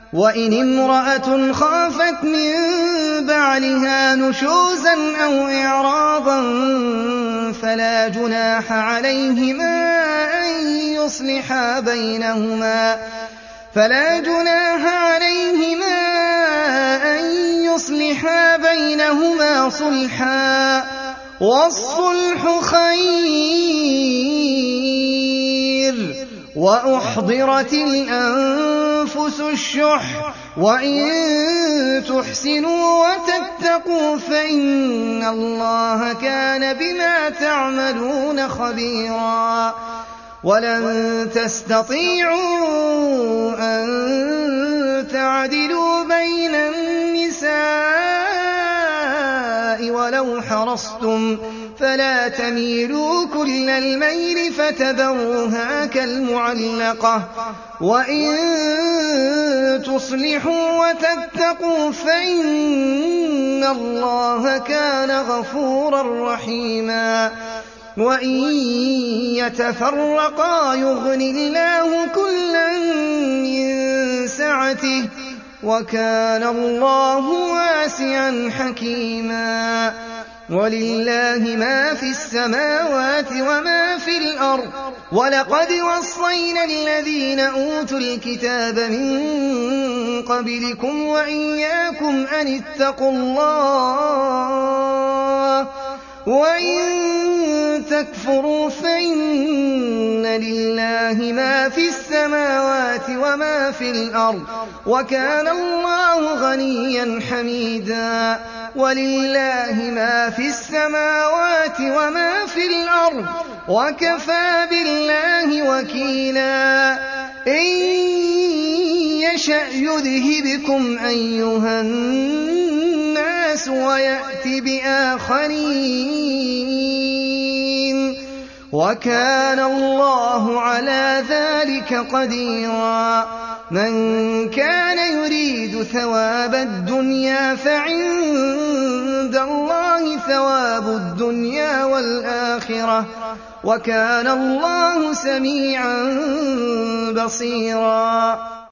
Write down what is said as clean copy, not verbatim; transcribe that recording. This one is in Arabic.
وإن امرأة خافت من بعلها نشوزا أو إعراضا فلا جناح عليهما أن يصلحا بينهما صلحا، والصلح خير. وأحضرت الأنفس الشح، وإن تحسنوا وتتقوا فإن الله كان بما تعملون خبيرا. ولن تستطيعوا أن تعدلوا بين النساء ولو حرصتم، فلا تميلوا كل الميل فتذروها كالمعلقة. وإن تصلحوا وتتقوا فإن الله كان غفورا رحيما. وإن يتفرقا يغن الله كلا من سعته، وكان الله واسعا حكيما. ولله ما في السماوات وما في الأرض. ولقد وصينا الذين أوتوا الكتاب من قبلكم وإياكم أن اتقوا الله، وإن تكفروا فإن لله ما في السماوات وما في الأرض، وكان الله غنيا حميدا. ولله ما في السماوات وما في الأرض، وكفى بالله وكيلا. إن يشأ يذهبكم أيها الناس ويأت بآخرين، وكان الله على ذلك قديرا. من كان يريد ثواب الدنيا فعند الله ثواب الدنيا والآخرة، وكان الله سميعا بصيرا.